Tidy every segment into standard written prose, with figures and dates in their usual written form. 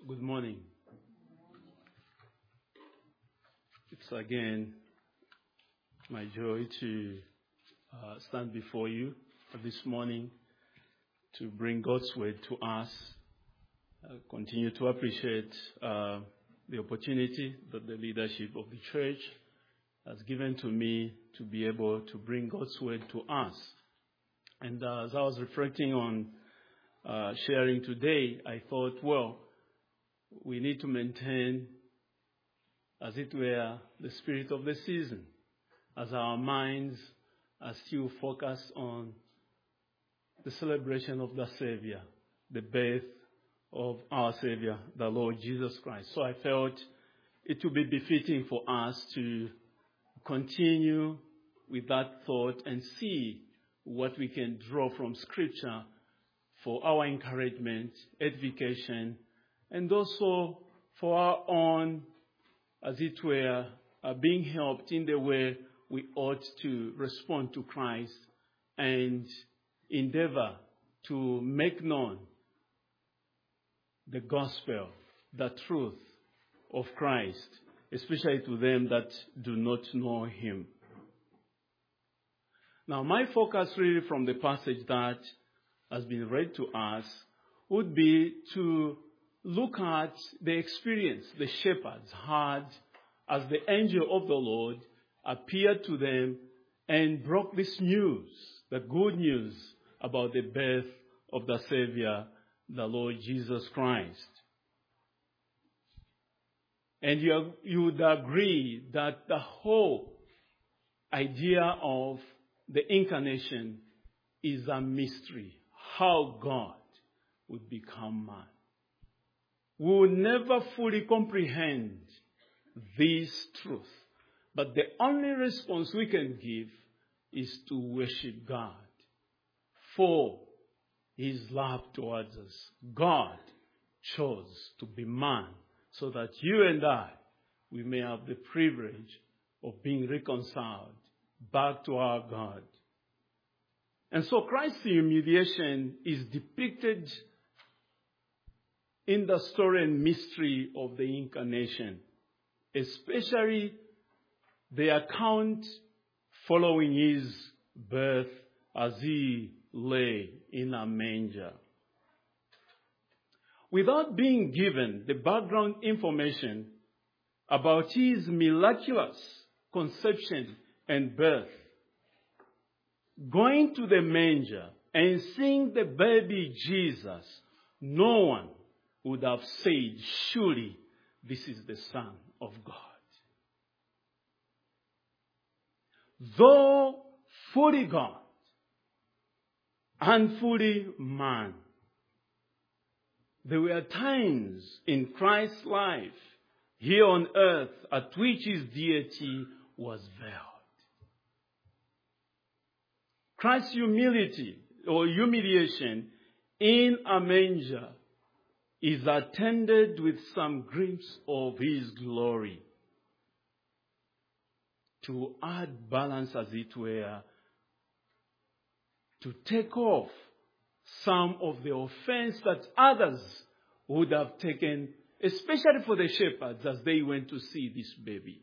Good morning. It's again my joy to stand before you this morning to bring God's word to us. I continue to appreciate the opportunity that the leadership of the church has given to me to be able to bring God's word to us. And as I was reflecting on sharing today, I thought, well, we need to maintain, as it were, the spirit of the season, as our minds are still focused on the celebration of the Savior, the birth of our Savior, the Lord Jesus Christ. So I felt it would be befitting for us to continue with that thought and see what we can draw from Scripture for our encouragement, edification, and also for our own, as it were, being helped in the way we ought to respond to Christ and endeavor to make known the gospel, the truth of Christ, especially to them that do not know Him. Now, my focus really from the passage that has been read to us would be to look at the experience the shepherds had as the angel of the Lord appeared to them and broke this news, the good news about the birth of the Savior, the Lord Jesus Christ. And you would agree that the whole idea of the incarnation is a mystery, how God would become man. We will never fully comprehend this truth. But the only response we can give is to worship God for His love towards us. God chose to be man so that you and I, we may have the privilege of being reconciled back to our God. And so Christ's humiliation is depicted in the story and mystery of the incarnation, especially the account following His birth as He lay in a manger. Without being given the background information about His miraculous conception and birth, going to the manger and seeing the baby Jesus, no one would have said, surely this is the Son of God. Though fully God and fully man, there were times in Christ's life here on earth at which His deity was veiled. Christ's humility or humiliation in a manger is attended with some glimpse of His glory to add balance, as it were, to take off some of the offense that others would have taken, especially for the shepherds as they went to see this baby.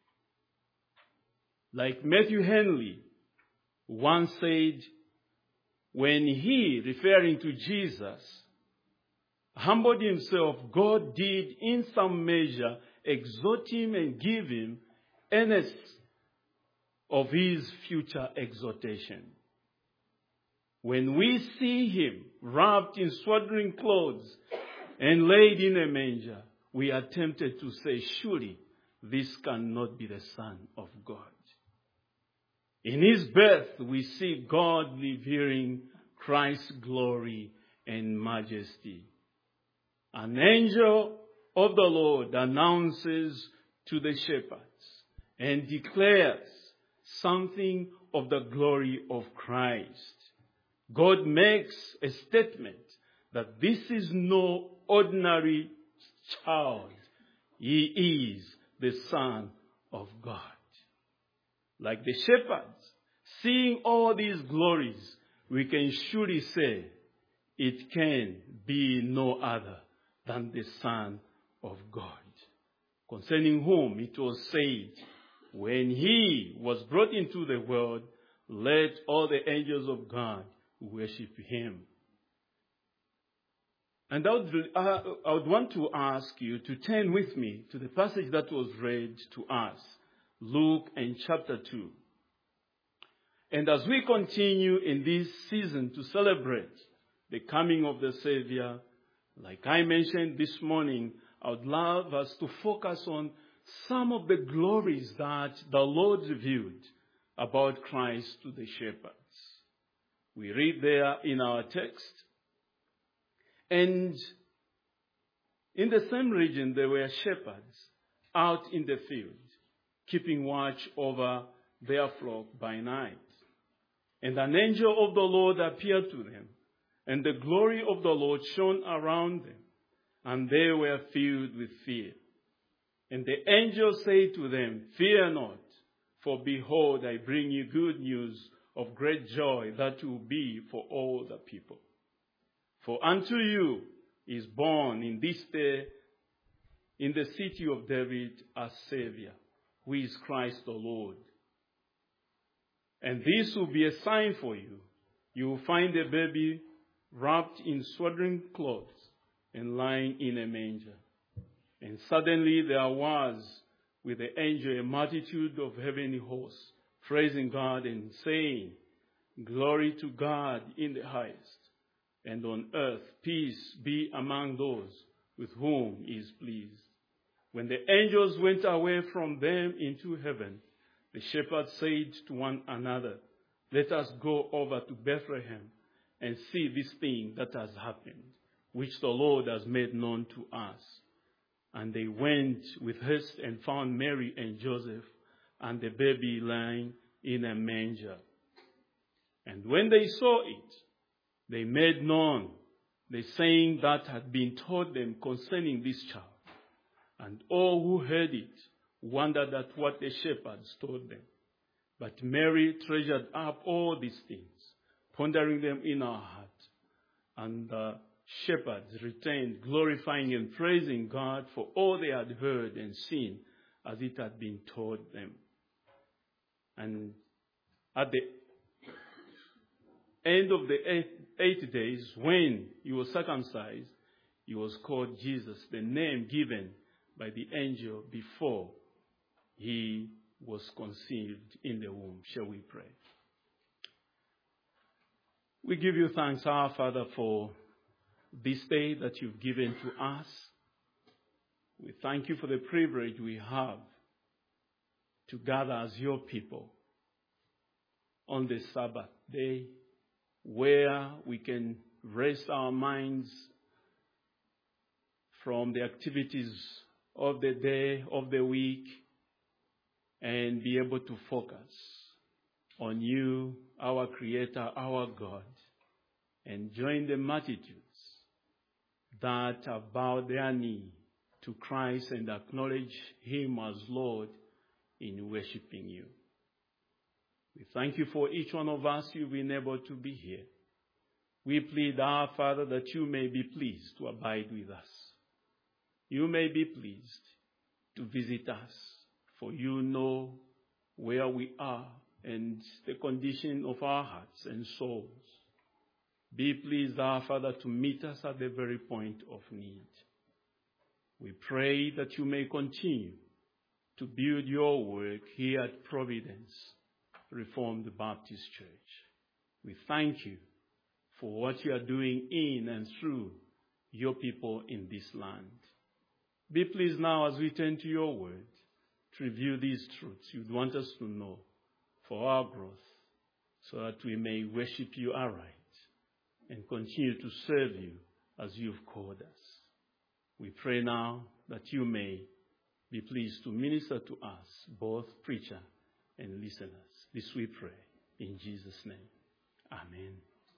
Like Matthew Henry once said, when he, referring to Jesus, humbled Himself, God did in some measure exhort Him and give Him earnest of His future exhortation. When we see Him wrapped in swaddling clothes and laid in a manger, we are tempted to say, surely this cannot be the Son of God. In His birth, we see God revealing Christ's glory and majesty. An angel of the Lord announces to the shepherds and declares something of the glory of Christ. God makes a statement that this is no ordinary child. He is the Son of God. Like the shepherds, seeing all these glories, we can surely say it can be no other than the Son of God, concerning whom it was said, when he was brought into the world, let all the angels of God worship him. And I would want to ask you to turn with me to the passage that was read to us, Luke and chapter 2. And as we continue in this season to celebrate the coming of the Savior, like I mentioned this morning, I would love us to focus on some of the glories that the Lord revealed about Christ to the shepherds. We read there in our text, and in the same region there were shepherds out in the field, keeping watch over their flock by night. And an angel of the Lord appeared to them, and the glory of the Lord shone around them, and they were filled with fear. And the angel said to them, fear not, for behold, I bring you good news of great joy that will be for all the people. For unto you is born in this day in the city of David a Savior, who is Christ the Lord. And this will be a sign for you. You will find a baby wrapped in swaddling clothes and lying in a manger. And suddenly there was with the angel a multitude of heavenly hosts, praising God and saying, glory to God in the highest, and on earth peace be among those with whom he is pleased. When the angels went away from them into heaven, the shepherds said to one another, let us go over to Bethlehem and see this thing that has happened, which the Lord has made known to us. And they went with haste and found Mary and Joseph and the baby lying in a manger. And when they saw it, they made known the saying that had been told them concerning this child. And all who heard it wondered at what the shepherds told them. But Mary treasured up all these things, pondering them in her heart. And the shepherds returned, glorifying and praising God for all they had heard and seen as it had been told them. And at the end of the eight days, when he was circumcised, he was called Jesus, the name given by the angel before he was conceived in the womb. Shall we pray? We give you thanks, our Father, for this day that you've given to us. We thank you for the privilege we have to gather as your people on the Sabbath day, where we can rest our minds from the activities of the day, of the week, and be able to focus on you, our Creator, our God, and join the multitudes that have bowed their knee to Christ and acknowledge him as Lord in worshiping you. We thank you for each one of us you've been able to be here. We plead, our Father, that you may be pleased to abide with us. You may be pleased to visit us, for you know where we are and the condition of our hearts and souls. Be pleased, our Father, to meet us at the very point of need. We pray that you may continue to build your work here at Providence Reformed Baptist Church. We thank you for what you are doing in and through your people in this land. Be pleased now as we turn to your word to review these truths you'd want us to know for our growth, so that we may worship you aright and continue to serve you as you've called us. We pray now that you may be pleased to minister to us, both preacher and listeners. This we pray in Jesus' name. Amen.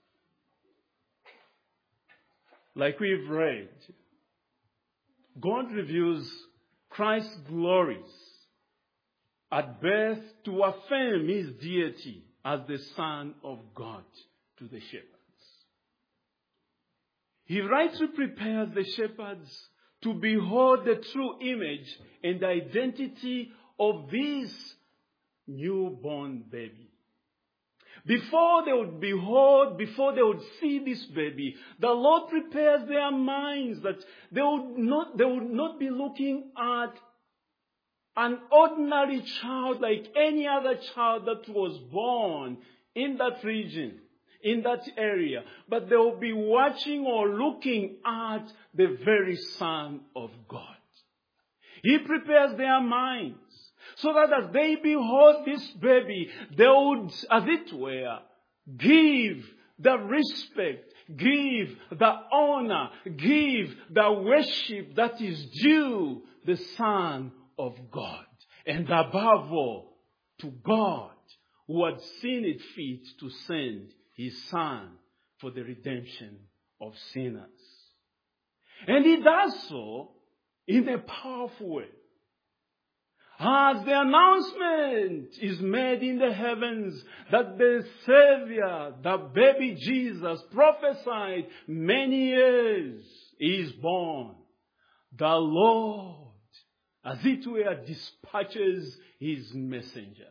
Like we've read, God reveals Christ's glories at birth to affirm his deity as the Son of God to the shepherds. He rightly prepares the shepherds to behold the true image and identity of this newborn baby. Before they would behold, before they would see this baby, the Lord prepares their minds that they would not be looking at an ordinary child like any other child that was born in that region, in that area, but they will be watching or looking at the very Son of God. He prepares their minds so that as they behold this baby, they would, as it were, give the respect, give the honor, give the worship that is due the Son of God. And above all, to God, who had seen it fit to send His Son for the redemption of sinners. And He does so in a powerful way. As the announcement is made in the heavens that the Savior, the baby Jesus, prophesied many years, is born, the Lord, as it were, dispatches His messenger.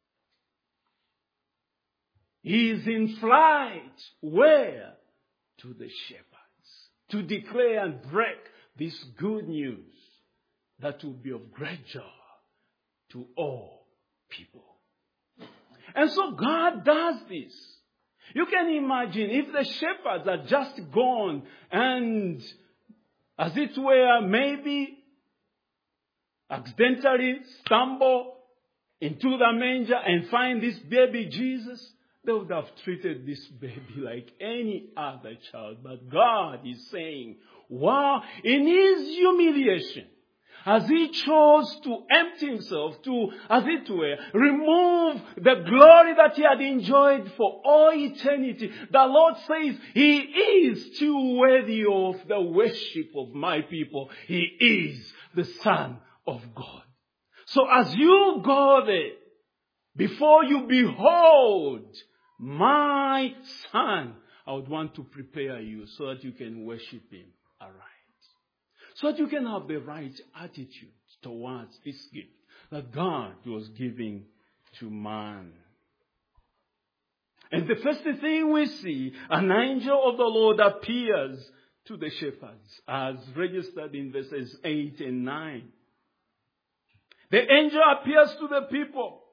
He is in flight. Where? To the shepherds. To declare and break this good news that will be of great joy to all people. And so God does this. You can imagine if the shepherds had just gone and, as it were, maybe accidentally stumble into the manger and find this baby Jesus, they would have treated this baby like any other child. But God is saying, wow, in His humiliation, as He chose to empty Himself, to, as it were, remove the glory that He had enjoyed for all eternity, the Lord says He is still worthy of the worship of my people. He is the Son of God. So as you go there, before you behold my Son, I would want to prepare you so that you can worship Him aright. So that you can have the right attitude towards this gift that God was giving to man. And the first thing we see, an angel of the Lord appears to the shepherds, as registered in verses 8 and 9. The angel appears to the people.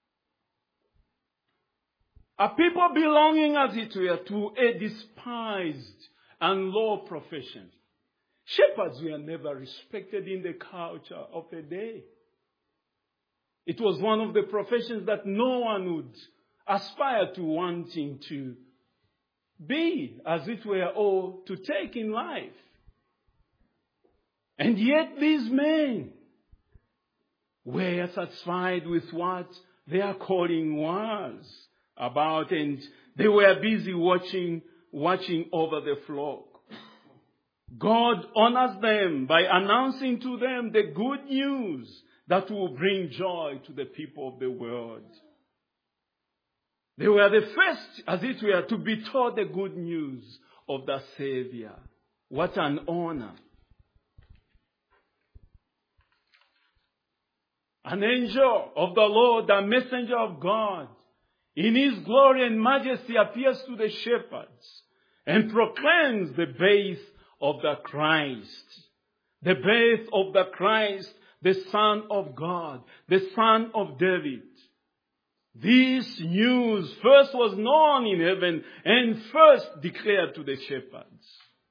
A people belonging, as it were, to a despised and low profession. Shepherds were never respected in the culture of the day. It was one of the professions that no one would aspire to wanting to be, as it were, or to take in life. And yet these men were satisfied with what their calling was about, and they were busy watching over the flock. God honors them by announcing to them the good news that will bring joy to the people of the world. They were the first, as it were, to be told the good news of the Savior. What an honor. An angel of the Lord, the messenger of God, in His glory and majesty appears to the shepherds and proclaims the birth of the Christ. The birth of the Christ, the Son of God, the Son of David. This news first was known in heaven and first declared to the shepherds.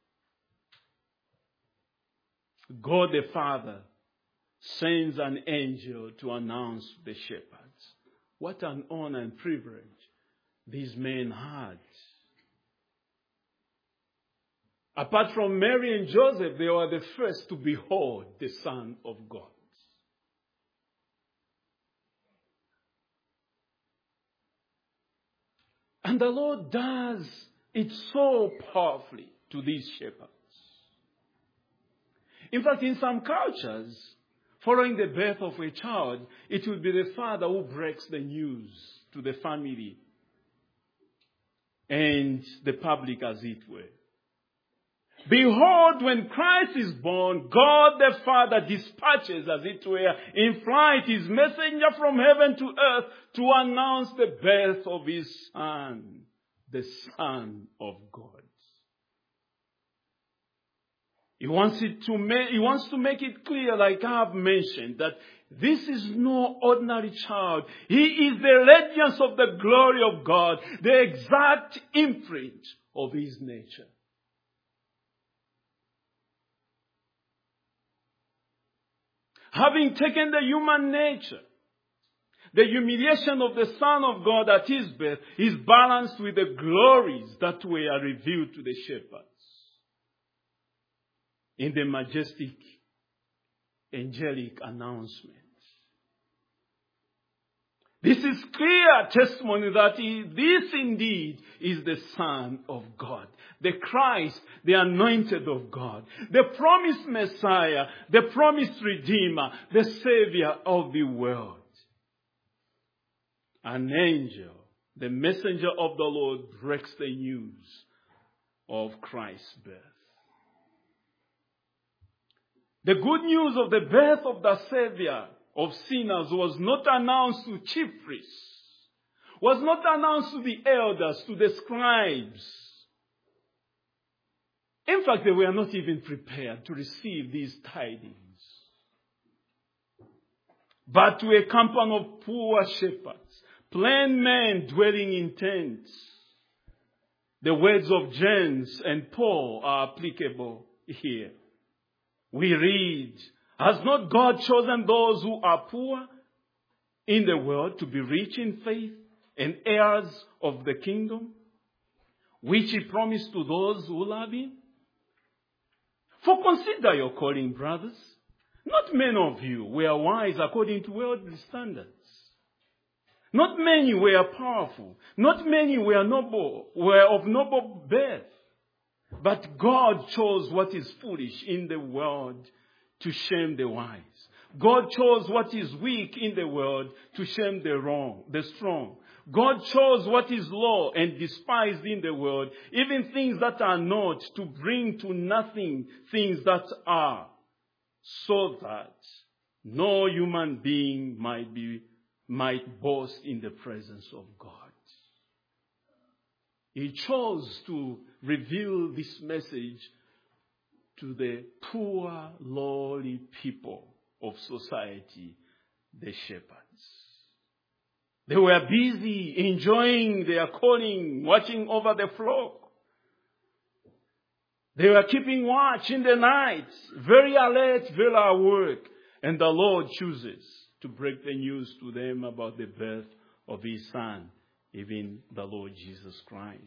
God the Father sends an angel to announce to the shepherds. What an honor and privilege these men had. Apart from Mary and Joseph, they were the first to behold the Son of God. And the Lord does it so powerfully to these shepherds. In fact, in some cultures, following the birth of a child, it will be the father who breaks the news to the family and the public, as it were. Behold, when Christ is born, God the Father dispatches, as it were, in flight his messenger from heaven to earth to announce the birth of his Son, the Son of God. He wants to make it clear, like I have mentioned, that this is no ordinary child. He is the radiance of the glory of God, the exact imprint of his nature. Having taken the human nature, the humiliation of the Son of God at his birth is balanced with the glories that were revealed to the shepherds in the majestic angelic announcement. This is clear testimony that this indeed is the Son of God, the Christ, the anointed of God, the promised Messiah, the promised Redeemer, the Savior of the world. An angel, the messenger of the Lord, breaks the news of Christ's birth. The good news of the birth of the Savior of sinners was not announced to chief priests, was not announced to the elders, to the scribes. In fact, they were not even prepared to receive these tidings. But to a company of poor shepherds, plain men dwelling in tents. The words of James and Paul are applicable here. We read, has not God chosen those who are poor in the world to be rich in faith and heirs of the kingdom, which he promised to those who love him? For consider your calling, brothers. Not many of you were wise according to worldly standards. Not many were powerful. Not many were of noble birth. But God chose what is foolish in the world to shame the wise. God chose what is weak in the world to shame the strong. God chose what is low and despised in the world, even things that are not, to bring to nothing things that are, so that no human being might boast in the presence of God. He chose to reveal this message to the poor, lowly people of society, the shepherds. They were busy enjoying their calling, watching over the flock. They were keeping watch in the night, very alert, very at work. And the Lord chooses to break the news to them about the birth of his Son, even the Lord Jesus Christ.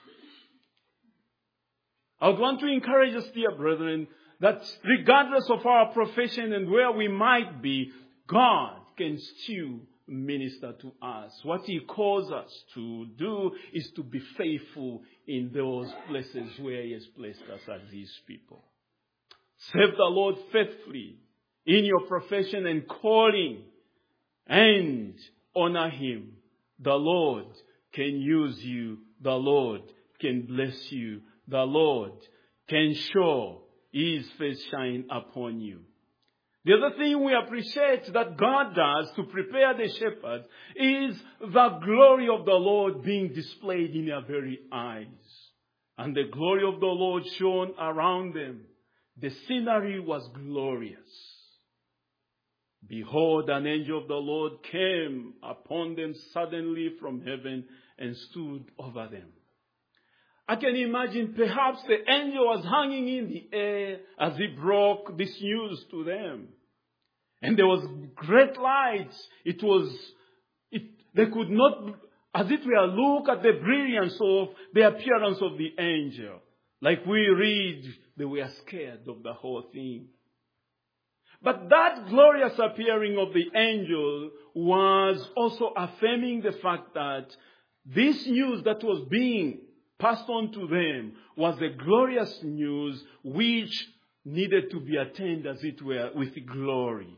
I would want to encourage us, dear brethren, that regardless of our profession and where we might be, God can still minister to us. What he calls us to do is to be faithful in those places where he has placed us as his people. Serve the Lord faithfully in your profession and calling, and honor him. The Lord can use you. The Lord can bless you. The Lord can show his face shine upon you. The other thing we appreciate that God does to prepare the shepherds is the glory of the Lord being displayed in their very eyes. And the glory of the Lord shone around them. The scenery was glorious. Behold, an angel of the Lord came upon them suddenly from heaven and stood over them. I can imagine perhaps the angel was hanging in the air as he broke this news to them. And there was great light. They could not, as it were, look at the brilliance of the appearance of the angel. Like we read, they were scared of the whole thing. But that glorious appearing of the angel was also affirming the fact that this news that was being passed on to them was a glorious news which needed to be attained, as it were, with glory.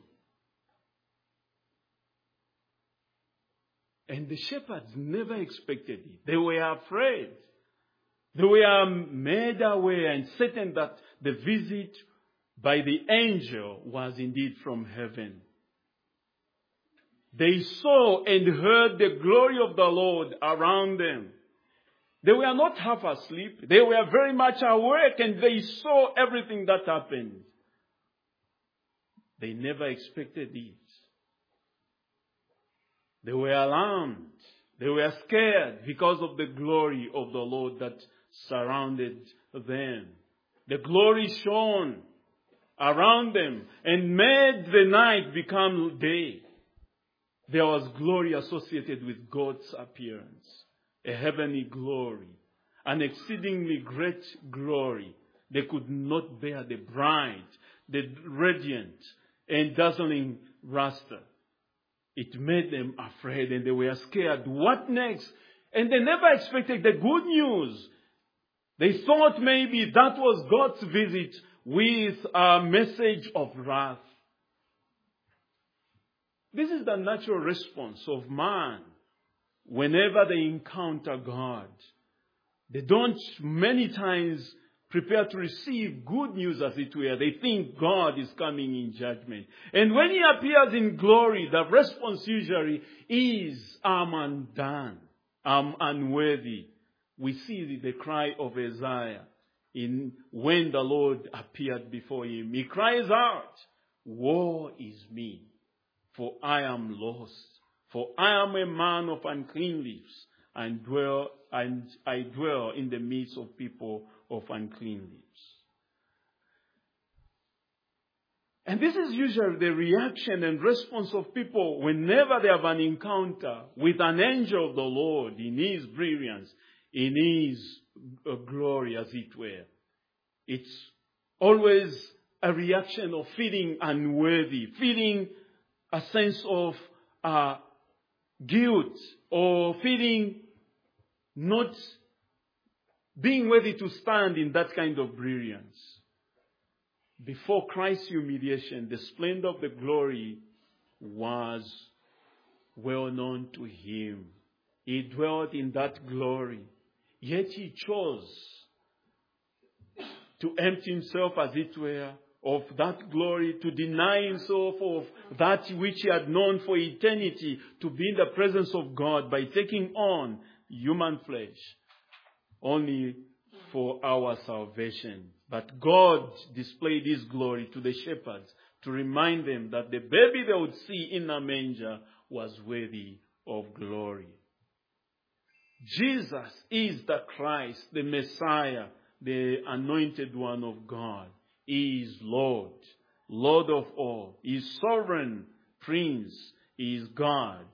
And the shepherds never expected it. They were afraid. They were made aware and certain that the visit by the angel was indeed from heaven. They saw and heard the glory of the Lord around them. They were not half asleep. They were very much awake and they saw everything that happened. They never expected it. They were alarmed. They were scared because of the glory of the Lord that surrounded them. The glory shone around them and made the night become day. There was glory associated with God's appearance. A heavenly glory. An exceedingly great glory. They could not bear the bright, the radiant and dazzling luster. It made them afraid and they were scared. What next? And they never expected the good news. They thought maybe that was God's visit with a message of wrath. This is the natural response of man whenever they encounter God. They don't many times prepare to receive good news, as it were. They think God is coming in judgment. And when He appears in glory, the response usually is, I'm undone. I'm unworthy. We see the cry of Isaiah when the Lord appeared before him. He cries out, woe is me, for I am lost. For I am a man of unclean lips, and I dwell in the midst of people of unclean lips. And this is usually the reaction and response of people whenever they have an encounter with an angel of the Lord in His brilliance, in His glory, as it were. It's always a reaction of feeling unworthy, feeling a sense of guilt, or feeling not being worthy to stand in that kind of brilliance. Before Christ's humiliation, the splendor of the glory was well known to Him. He dwelt in that glory. Yet He chose to empty Himself, as it were, of that glory, to deny Himself of that which He had known for eternity, to be in the presence of God by taking on human flesh, only for our salvation. But God displayed His glory to the shepherds to remind them that the baby they would see in a manger was worthy of glory. Jesus is the Christ, the Messiah, the anointed one of God. He is Lord, Lord of all. He is sovereign Prince. He is God.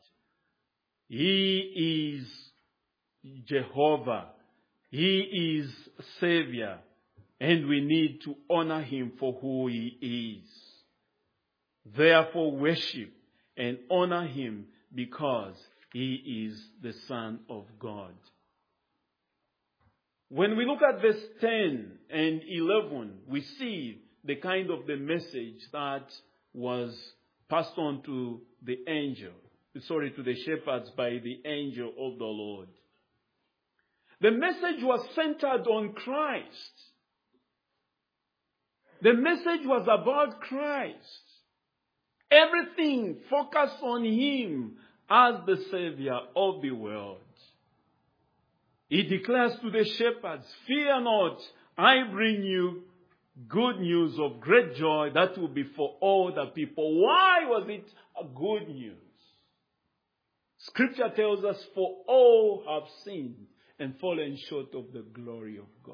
He is Jehovah. He is Savior. And we need to honor Him for who He is. Therefore, worship and honor Him because He is the Son of God. When we look at verse 10 and 11, we see the kind of the message that was passed on to the to the shepherds by the angel of the Lord. The message was centered on Christ. The message was about Christ. Everything focused on Him as the Savior of the world. He declares to the shepherds, fear not, I bring you good news of great joy that will be for all the people. Why was it a good news? Scripture tells us, for all have sinned and fallen short of the glory of God.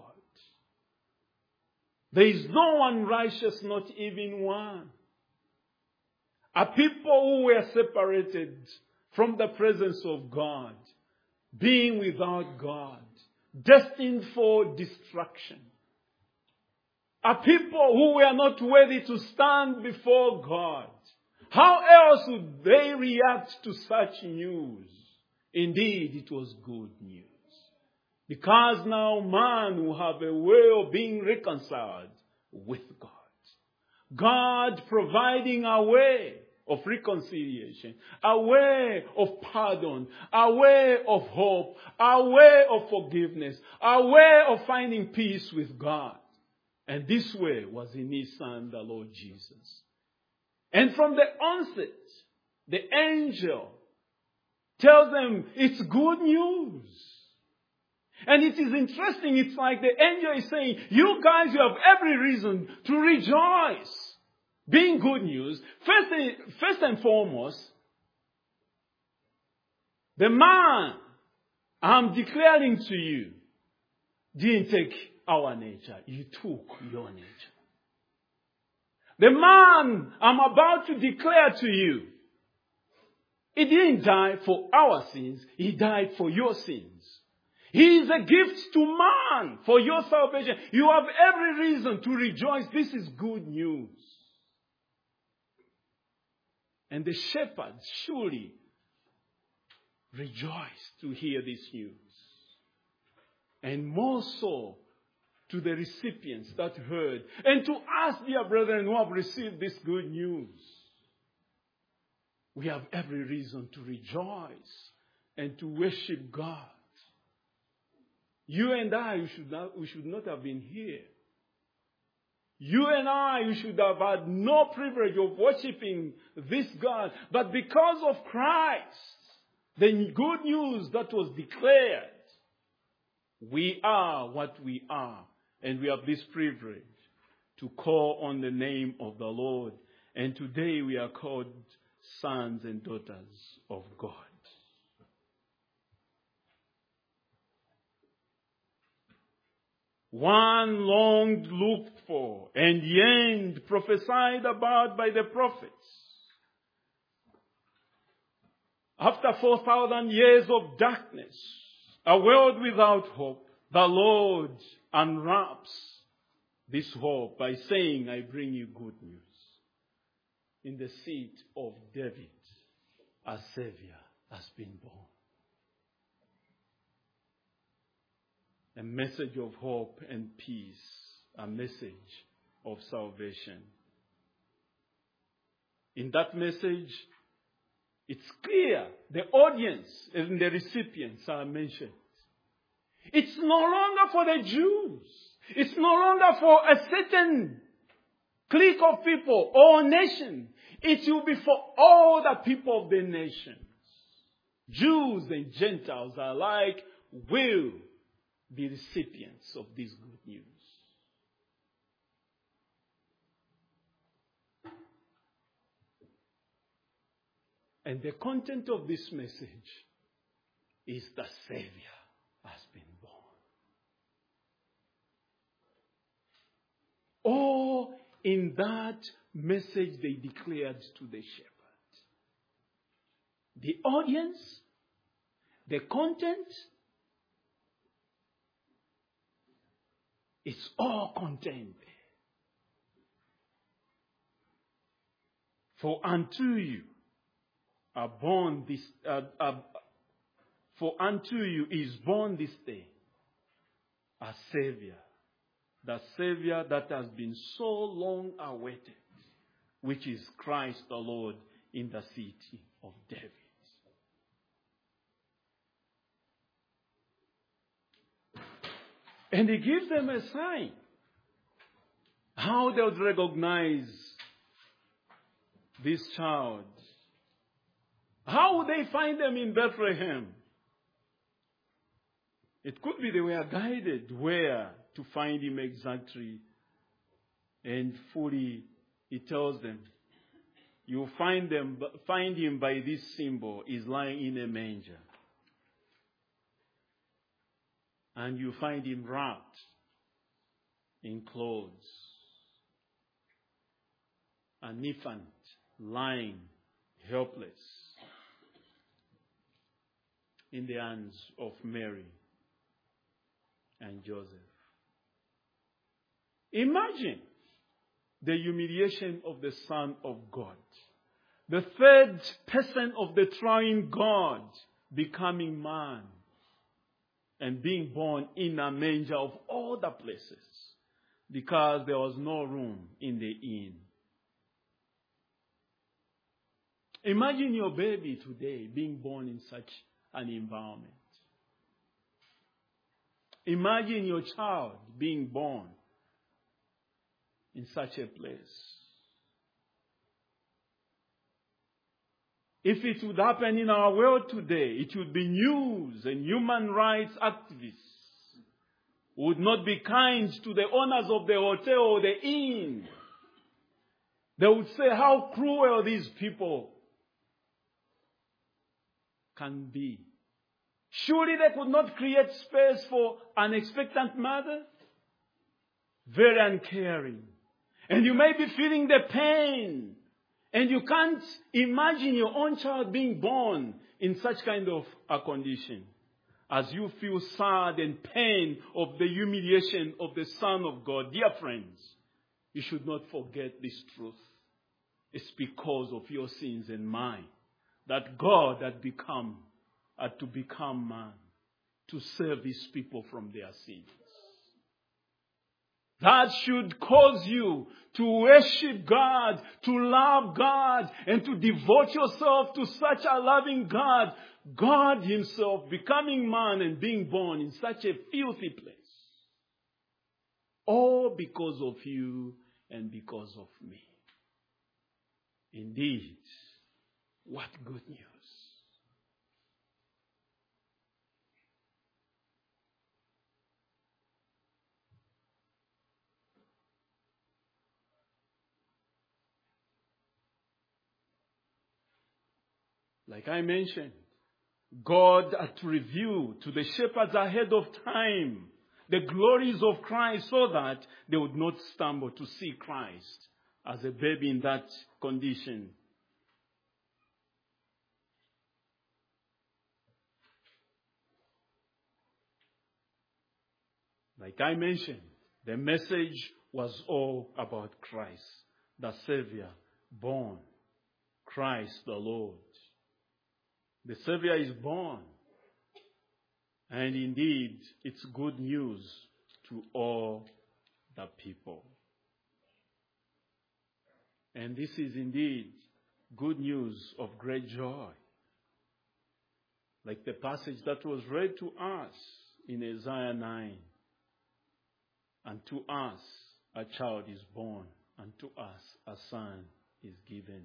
There is no one righteous, not even one. A people who were separated from the presence of God, being without God, destined for destruction. A people who were not worthy to stand before God. How else would they react to such news? Indeed, it was good news. Because now man will have a way of being reconciled with God. God providing a way of reconciliation, a way of pardon, a way of hope, a way of forgiveness, a way of finding peace with God. And this way was in His Son, the Lord Jesus. And from the onset, the angel tells them it's good news. And it is interesting, it's like the angel is saying, you guys, you have every reason to rejoice. Being good news, first and foremost, the man I'm declaring to you didn't take our nature. You took your nature. The man I'm about to declare to you, he didn't die for our sins. He died for your sins. He is a gift to man for your salvation. You have every reason to rejoice. This is good news. And the shepherds surely rejoiced to hear this news. And more so to the recipients that heard. And to us, dear brethren, who have received this good news. We have every reason to rejoice and to worship God. You and I, we should not have been here. You and I, we should have had no privilege of worshiping this God. But because of Christ, the good news that was declared, we are what we are. And we have this privilege to call on the name of the Lord. And today we are called sons and daughters of God. One long looked for and yearned, prophesied about by the prophets. After 4,000 years of darkness, a world without hope, the Lord unwraps this hope by saying, I bring you good news. In the seat of David, a Savior has been born. A message of hope and peace, a message of salvation. In that message, it's clear the audience and the recipients are mentioned. It's no longer for the Jews. It's no longer for a certain clique of people or nation. It will be for all the people of the nations. Jews and Gentiles alike will be recipients of this good news. And the content of this message is the Savior has been born. All in that message they declared to the shepherd. The audience, the content, it's all contained there. For unto you are born this. For unto you is born this day a Savior, the Savior that has been so long awaited, which is Christ the Lord in the city of David. And he gives them a sign. How they would recognize this child. How would they find them in Bethlehem? It could be they were guided where to find him exactly. And fully, he tells them, you'll find him by this symbol. He's lying in a manger. And you find him wrapped in clothes. An infant lying helpless in the hands of Mary and Joseph. Imagine the humiliation of the Son of God. The third person of the triune God becoming man. And being born in a manger of all the places. Because there was no room in the inn. Imagine your baby today being born in such an environment. Imagine your child being born in such a place. If it would happen in our world today, it would be news, and human rights activists would not be kind to the owners of the hotel or the inn. They would say how cruel these people can be. Surely they could not create space for an expectant mother? Very uncaring. And you may be feeling the pain. And you can't imagine your own child being born in such kind of a condition. As you feel sad and pain of the humiliation of the Son of God, dear friends, you should not forget this truth. It's because of your sins and mine that God had to become man to save his people from their sins. That should cause you to worship God, to love God, and to devote yourself to such a loving God. God himself becoming man and being born in such a filthy place. All because of you and because of me. Indeed, what good news. Like I mentioned, God had to reveal to the shepherds ahead of time the glories of Christ so that they would not stumble to see Christ as a baby in that condition. Like I mentioned, the message was all about Christ, the Savior, born, Christ the Lord. The Savior is born. And indeed, it's good news to all the people. And this is indeed good news of great joy. Like the passage that was read to us in Isaiah 9. Unto us a child is born, unto us a son is given.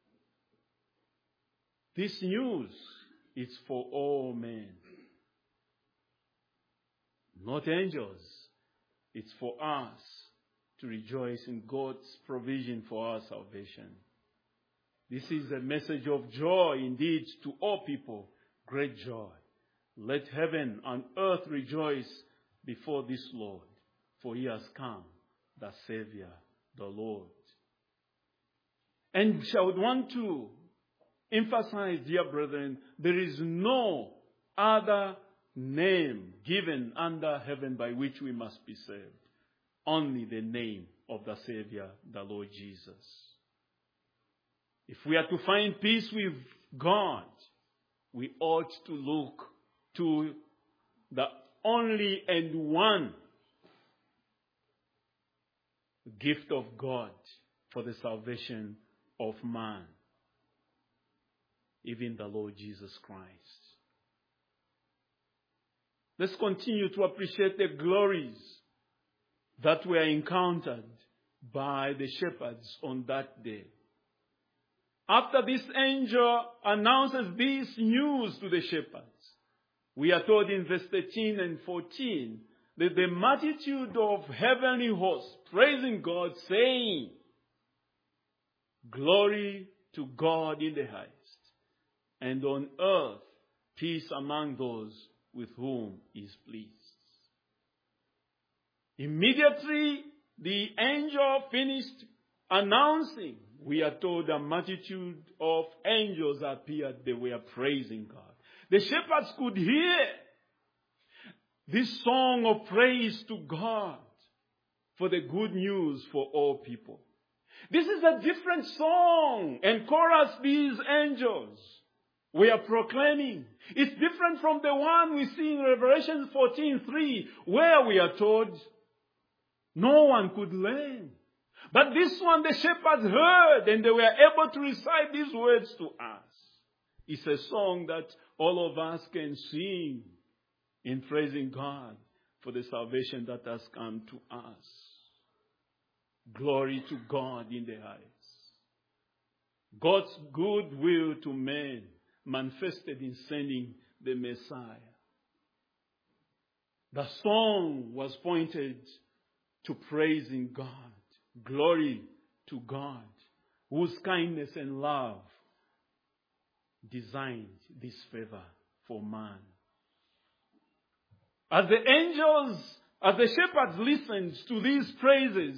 This news is for all men. Not angels. It's for us to rejoice in God's provision for our salvation. This is a message of joy indeed to all people. Great joy. Let heaven and earth rejoice before this Lord. For he has come, the Savior, the Lord. And I would want to emphasize, dear brethren, there is no other name given under heaven by which we must be saved. Only the name of the Savior, the Lord Jesus. If we are to find peace with God, we ought to look to the only and one gift of God for the salvation of man, even the Lord Jesus Christ. Let's continue to appreciate the glories that were encountered by the shepherds on that day. After this angel announces this news to the shepherds, we are told in verse 13 and 14 that the multitude of heavenly hosts praising God, saying, Glory to God in the highest, and on earth peace among those with whom he is pleased. Immediately the angel finished announcing, we are told a multitude of angels appeared. They were praising God. The shepherds could hear this song of praise to God for the good news for all people. This is a different song and chorus these angels were proclaiming. It's different from the one we see in Revelation 14:3, where we are told no one could learn. But this one the shepherds heard, and they were able to recite these words to us. It's a song that all of us can sing in praising God for the salvation that has come to us. Glory to God in the highest. God's good will to men manifested in sending the Messiah. The song was pointed to praising God. Glory to God, whose kindness and love designed this favor for man. As the angels, as the shepherds listened to these praises,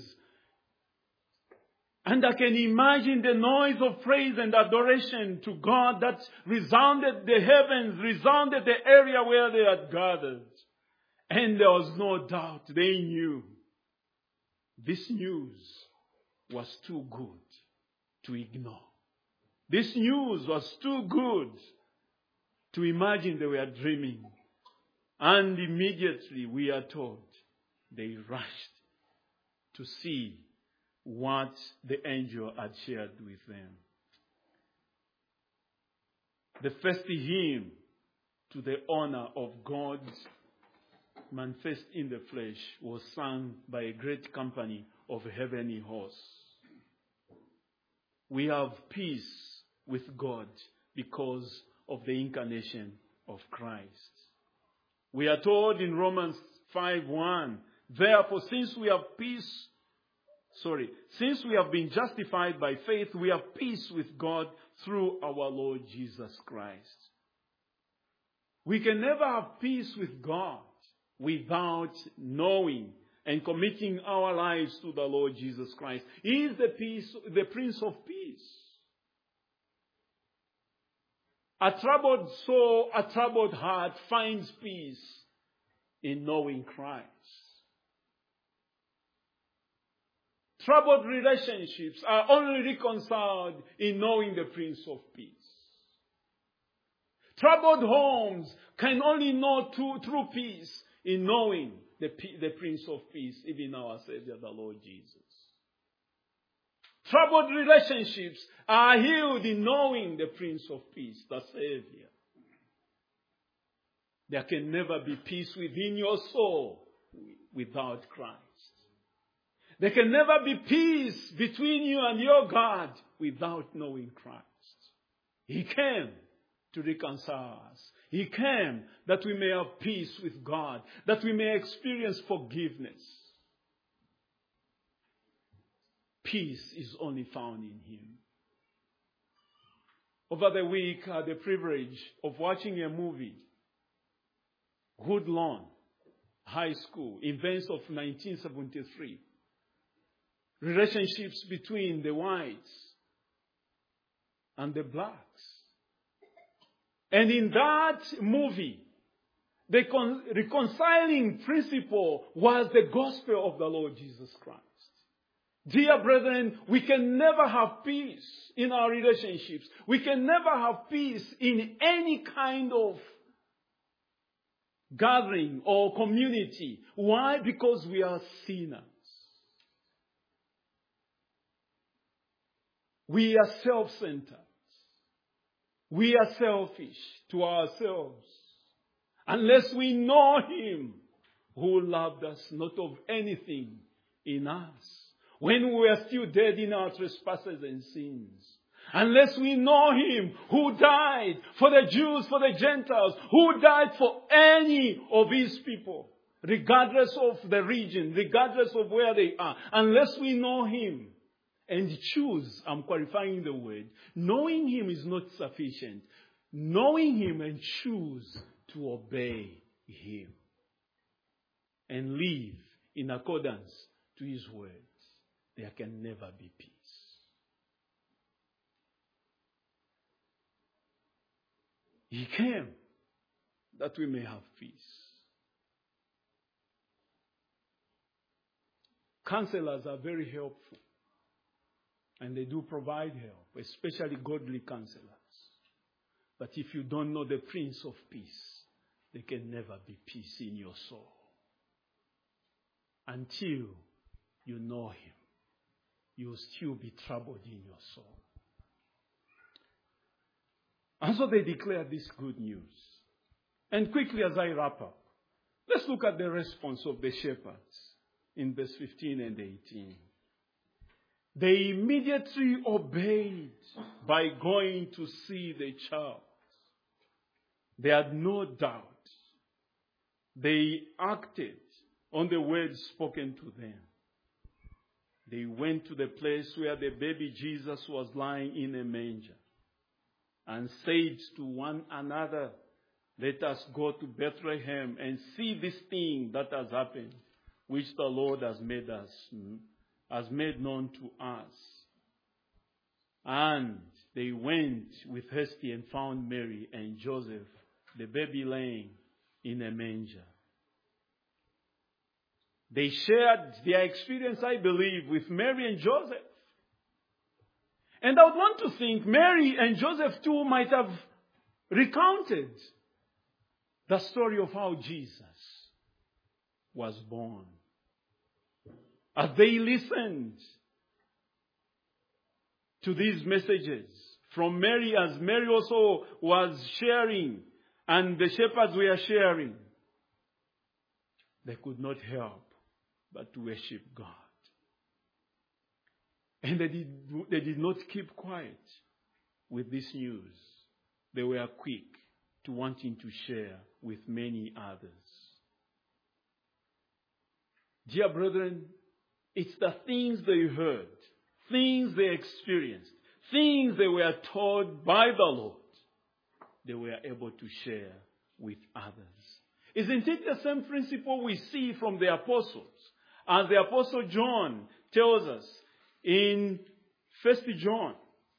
and I can imagine the noise of praise and adoration to God that resounded the heavens, resounded the area where they had gathered. And there was no doubt they knew this news was too good to ignore. This news was too good to imagine they were dreaming. And immediately we are told they rushed to see what the angel had shared with them. The first hymn to the honor of God manifest in the flesh was sung by a great company of heavenly hosts. We have peace with God because of the incarnation of Christ. We are told in Romans 5:1, therefore, since we have been justified by faith, we have peace with God through our Lord Jesus Christ. We can never have peace with God without knowing and committing our lives to the Lord Jesus Christ. He is the Prince of Peace. A troubled soul, a troubled heart finds peace in knowing Christ. Troubled relationships are only reconciled in knowing the Prince of Peace. Troubled homes can only know true peace in knowing the Prince of Peace, even our Savior, the Lord Jesus. Troubled relationships are healed in knowing the Prince of Peace, the Savior. There can never be peace within your soul without Christ. There can never be peace between you and your God without knowing Christ. He came to reconcile us. He came that we may have peace with God, that we may experience forgiveness. Peace is only found in Him. Over the week, I had the privilege of watching a movie, Woodlawn High School, events of 1973. Relationships between the whites and the blacks. And in that movie, the reconciling principle was the gospel of the Lord Jesus Christ. Dear brethren, we can never have peace in our relationships. We can never have peace in any kind of gathering or community. Why? Because we are sinners. We are self-centered. We are selfish to ourselves. Unless we know Him who loved us not of anything in us, when we were still dead in our trespasses and sins. Unless we know Him who died for the Jews, for the Gentiles, who died for any of His people, regardless of the region, regardless of where they are. Unless we know Him and choose, I'm qualifying the word, knowing Him is not sufficient. Knowing Him and choose to obey Him and live in accordance to His words, there can never be peace. He came that we may have peace. Counselors are very helpful. And they do provide help, especially godly counselors. But if you don't know the Prince of Peace, there can never be peace in your soul. Until you know Him. you will still be troubled in your soul. And so they declare this good news. And quickly as I wrap up, let's look at the response of the shepherds in verse 15 and 18. They immediately obeyed by going to see the child. They had no doubt. They acted on the words spoken to them. They went to the place where the baby Jesus was lying in a manger and said to one another, let us go to Bethlehem and see this thing that has happened, which the Lord has made known to us. And they went with haste and found Mary and Joseph, the baby laying in a manger. They shared their experience, I believe, with Mary and Joseph. And I would want to think Mary and Joseph too might have recounted the story of how Jesus was born. As they listened to these messages from Mary, as Mary also was sharing and the shepherds were sharing, they could not help but to worship God. And they did not keep quiet with this news. They were quick to wanting to share with many others. Dear brethren, it's the things they heard, things they experienced, things they were told by the Lord, they were able to share with others. Isn't it the same principle we see from the apostles? As the apostle John tells us in 1 John,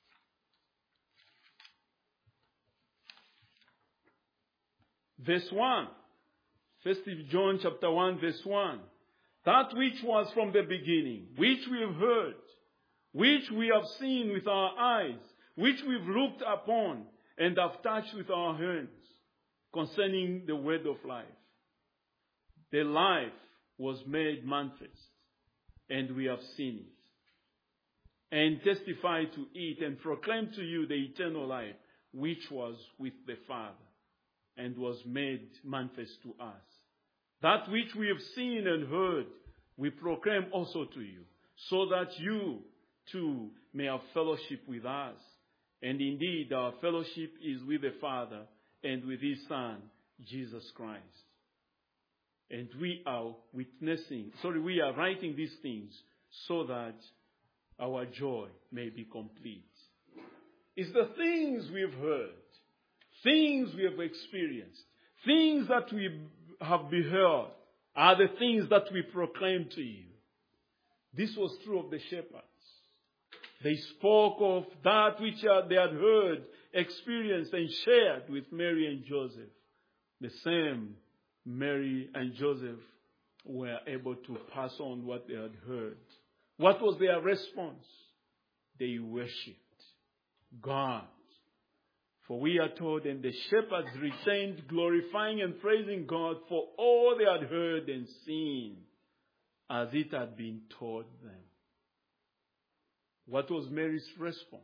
verse 1. 1 John chapter 1, verse 1. That which was from the beginning, which we have heard, which we have seen with our eyes, which we've looked upon and have touched with our hands, concerning the word of life. The life was made manifest, and we have seen it, and testify to it, and proclaim to you the eternal life, which was with the Father, and was made manifest to us. That which we have seen and heard, we proclaim also to you, so that you too may have fellowship with us. And indeed, our fellowship is with the Father and with His Son, Jesus Christ. And we are writing these things so that our joy may be complete. It's the things we've heard, things we have experienced, things that we have beheld are the things that we proclaim to you. This was true of the shepherds. They spoke of that which they had heard, experienced, and shared with Mary and Joseph. The same Mary and Joseph were able to pass on what they had heard. What was their response? They worshipped God. For we are told, and the shepherds returned, glorifying and praising God for all they had heard and seen, as it had been told them. What was Mary's response?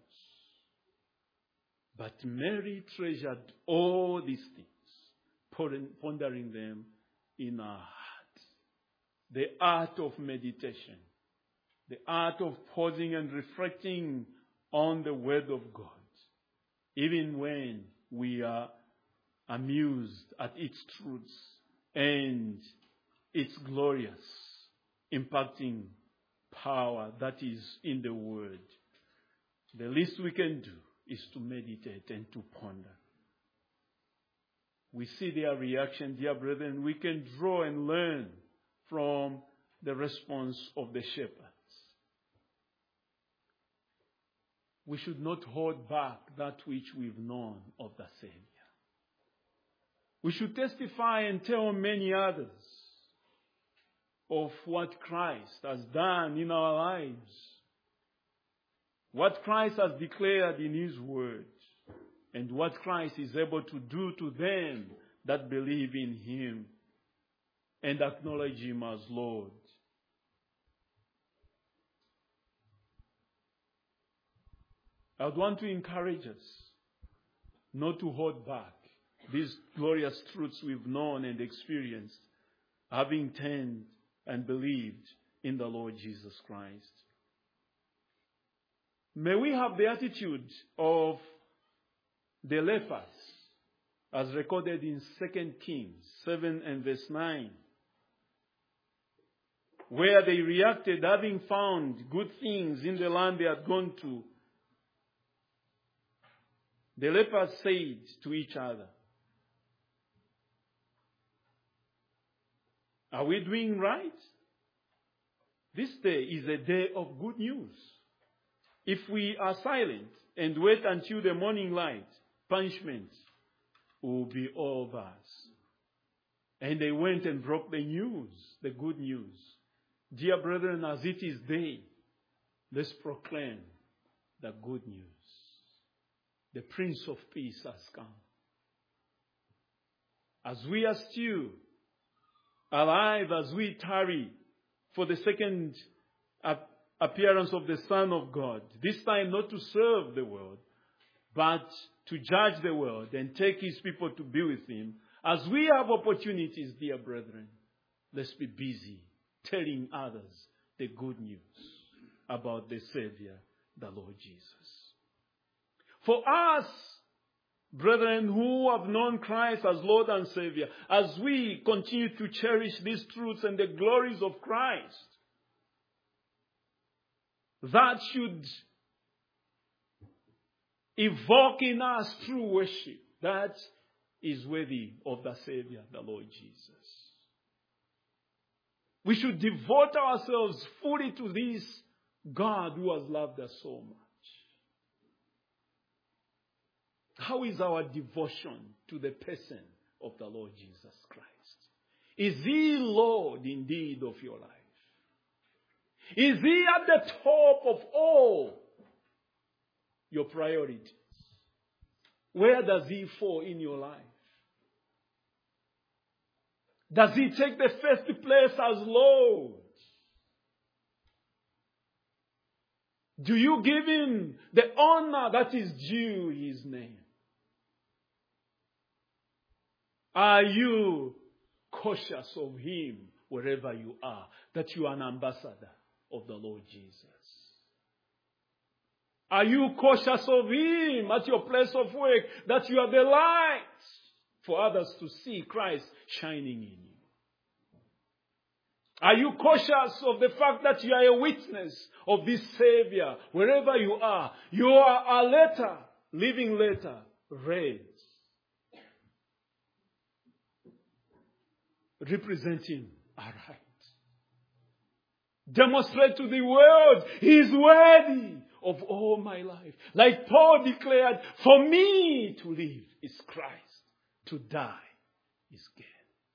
But Mary treasured all these things, pondering them in her heart. The art of meditation, the art of pausing and reflecting on the Word of God, even when we are amused at its truths and its glorious impacting power that is in the Word. The least we can do is to meditate and to ponder. We see their reaction, dear brethren. We can draw and learn from the response of the shepherds. We should not hold back that which we've known of the Savior. We should testify and tell many others of what Christ has done in our lives, what Christ has declared in His Word, and what Christ is able to do to them that believe in Him and acknowledge Him as Lord. I would want to encourage us not to hold back these glorious truths we've known and experienced, having turned and believed in the Lord Jesus Christ. May we have the attitude of the lepers, as recorded in 2 Kings 7 and verse 9, where they reacted having found good things in the land they had gone to. The lepers said to each other, "Are we doing right? This day is a day of good news. If we are silent and wait until the morning light, punishment will be all of us." And they went and broke the news, the good news. Dear brethren, as it is day, let's proclaim the good news. The Prince of Peace has come. As we are still alive, as we tarry for the second appearance of the Son of God, this time not to serve the world, but to judge the world and take His people to be with Him. As we have opportunities, dear brethren, let's be busy telling others the good news about the Savior, the Lord Jesus. For us, brethren who have known Christ as Lord and Savior, as we continue to cherish these truths and the glories of Christ, that should evoke in us true worship that is worthy of the Savior, the Lord Jesus. We should devote ourselves fully to this God who has loved us so much. How is our devotion to the person of the Lord Jesus Christ? Is He Lord indeed of your life? Is He at the top of all your priorities? Where does He fall in your life? Does He take the first place as Lord? Do you give Him the honor that is due His name? Are you cautious of Him wherever you are, that you are an ambassador of the Lord Jesus? Are you cautious of Him at your place of work, that you are the light for others to see Christ shining in you? Are you cautious of the fact that you are a witness of this Savior wherever you are? You are a letter, living letter, read, representing our right. Demonstrate to the world He is worthy of all my life. Like Paul declared, for me to live is Christ, to die is gain.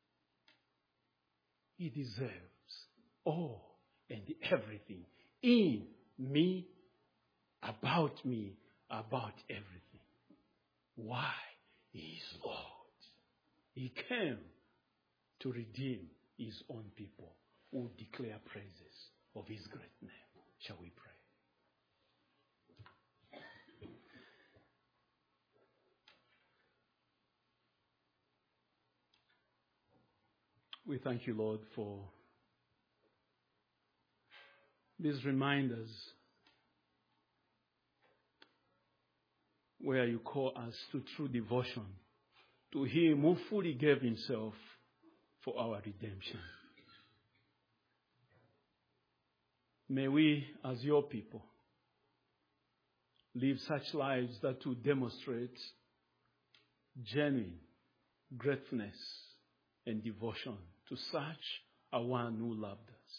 He deserves all and everything in me, about everything. Why? He is Lord. He came to redeem His own people who declare praises of His great name. Shall we pray? We thank you, Lord, for these reminders where you call us to true devotion to Him who fully gave Himself for our redemption. May we, as your people, live such lives that will demonstrate genuine gratefulness and devotion to such a one who loved us.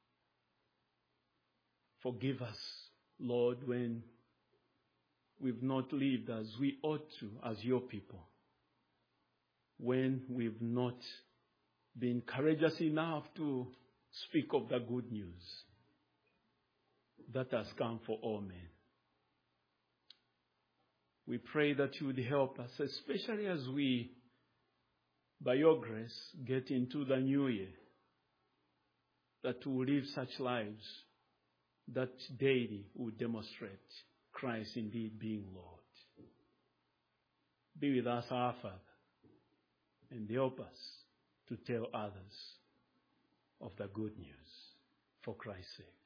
Forgive us, Lord, when we've not lived as we ought to as your people. When we've not been courageous enough to speak of the good news that has come for all men. We pray that you would help us, especially as we, by your grace, get into the new year, that we will live such lives that daily will demonstrate Christ. Christ indeed being Lord. Be with us, our Father, and help us to tell others of the good news for Christ's sake.